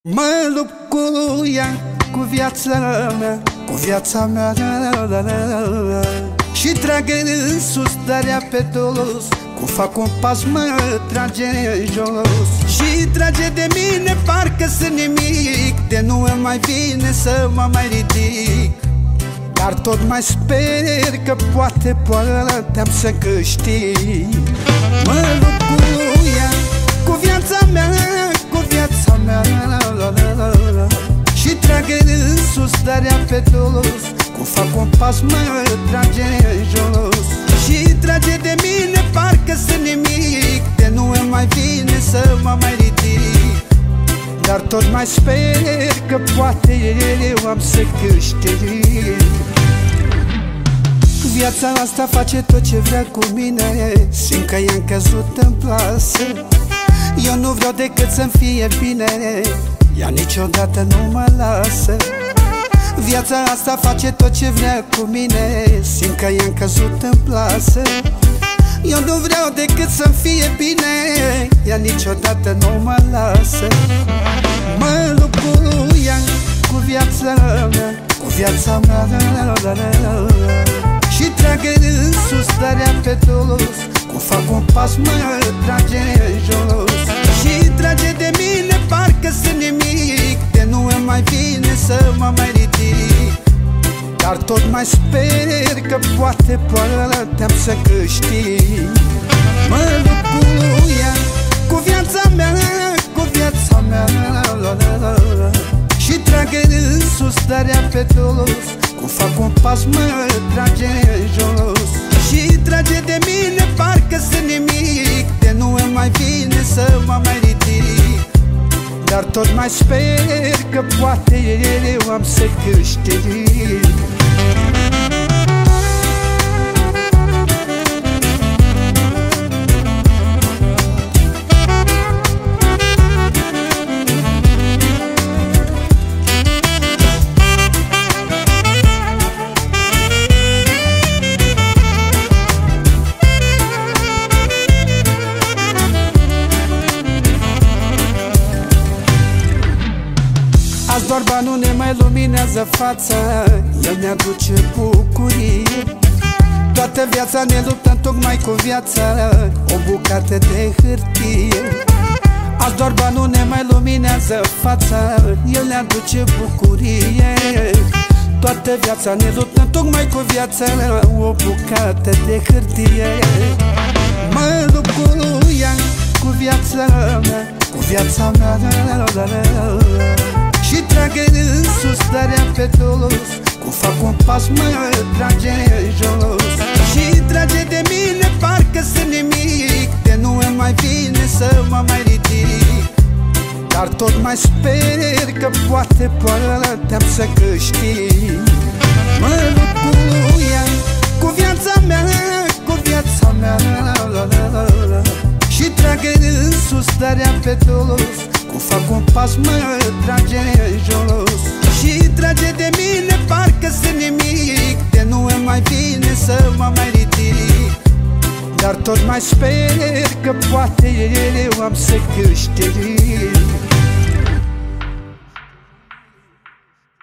Mă lupt cu ea, cu viața mea, cu viața mea, și trag în sus, dar ea pe dos. Cu fac un pas mă trage jos și trage de mine parcă sunt nimic. De nu îmi mai vine să mă mai ridic, dar tot mai sper că poate am să câștig. Mă lupt cu ea, cu viața mea, cu viața mea, și trag în sus, dar ea pe dos. Cu fac un pas mă trage jos și trage de mine parcă sunt nimic. De nu îmi mai vine să mă mai ridic, dar tot mai sper că poate eu am să câștig. Viața asta face tot ce vrea cu mine, simt că i-am căzut în plasă. Eu nu vreau decât să-mi fie bine, ea niciodată nu mă lasă. Viața asta face tot ce vrea cu mine, simt că i-am căzut în plasă. Eu nu vreau decât să-mi fie bine, ea niciodată nu mă lasă. Mă lupt cu ea, cu viața mea, cu viața mea, și trag în sus, dar ea pe dos. Cu fac un pas mă trage jos și trage de mine parcă sunt nimic. De nu îmi mai vine să mă mai ridic, dar tot mai sper că poate am să câștig. Mă lupt cu ea, cu viața mea, cu viața mea, și trag în sus, dar ea pe dos. Cu fac un pas mă trage jos și trage de mine parcă sunt nimic. De nu îmi mai vine să mă mai ridic, dar tot mai sper că poate eu am să câștig. Azi doar banul ne mai luminează fața, el ne aduce bucurie. Toată viața ne luptăm tocmai cu viața, o bucată de hârtie. Azi doar banul ne mai luminează fața, el ne aduce bucurie. Toată viața ne luptăm tocmai cu viața, o bucată de hârtie. Mă lupt cu ea, cu viața mea, cu viața mea, și trag în sus, dar ea pe dos. Cu fac un pas mă trage jos și trage de mine parcă sunt nimic. De nu îmi mai vine să mă mai ridic, dar tot mai sper că poate am să câștig. Mă lupt cu ea, cu viața mea, cu viața mea, și trag în sus, dar ea pe dos. Cu fac un pas mă trage jos și trage de mine parcă sunt nimic. De nu îmi mai vine să mă mai ridic, dar tot mai sper că poate eu am să câștig.